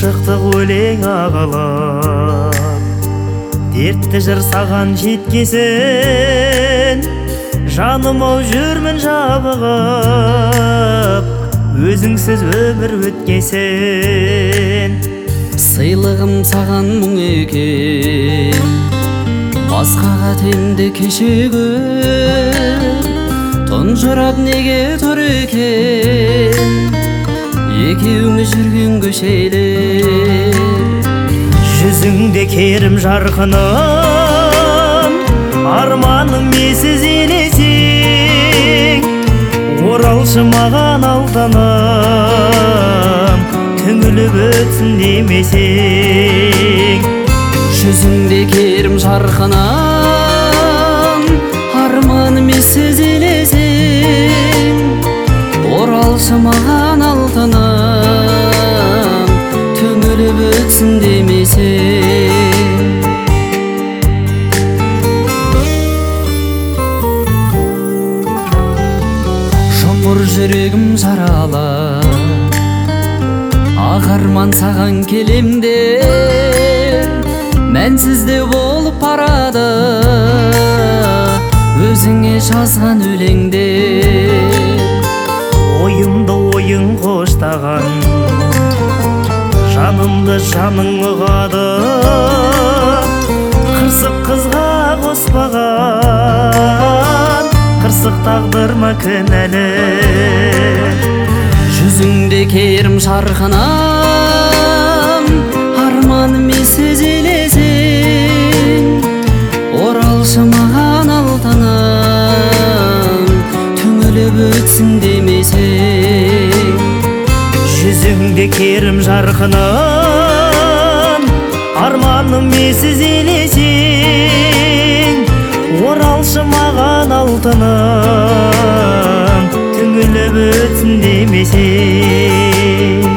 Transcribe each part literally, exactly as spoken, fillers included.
Шықты өлең ағалап, дертті жыр саған жеткесін, жаным ау жүрмін жабығып, өзіңсіз өмір өткесін. Сыйлығым саған мұң екен, басқаға темді кешегім, тұнжырап неге тұр екен, екеуміз жүрген көшелер. Жүзіңде керім жарқыным, арманым есіз елесең, оралшы маған алтыным, түңіліп өтсін демесең. Жүзіңде керім жарқыным, арманым есіз елесең, оралшы маған алтыным, түңіліп өтсін демесең. Жұмыр жүрегім жаралы, ақ арман саған келемде, мәнсізде болып барады өзіңе жазған өлеңде. Ойымды ойың қоштаған, жанымды жаның ұғады, қырсық қызға қоспаған, қырсық тағдыр ма кінәлі. Жүзіңде керім жарқыным, арманым есіз елесең, оралшы маған алтыным, түңіліп өтсін демесең. Жүзіңде керім жарқыным, арманым есіз елесең, оралшы маған алтыным, түңіліп өтсін демесең.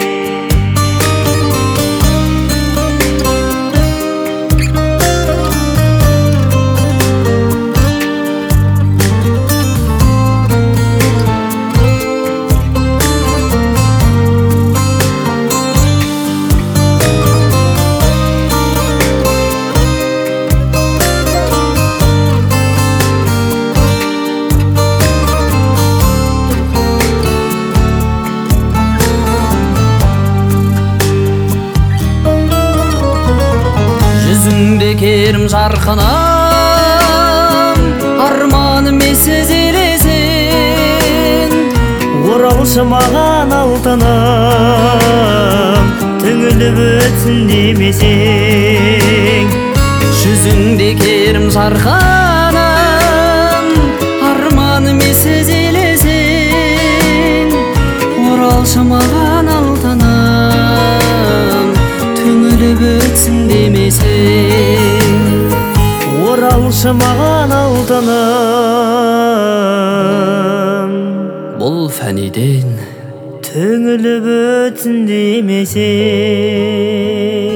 Жүзіңде керім жарқыным, арманым есіз елесең, оралшы маған алтыным, түңіліп өтсін демесең. Жүзіңде керім жарқыным, арманым есіз елесең, оралшы маған алтыным, түңіліп өтсін демесең. Оралшы маған алтыным, бұл фәниден түңіліп өтсін демесең.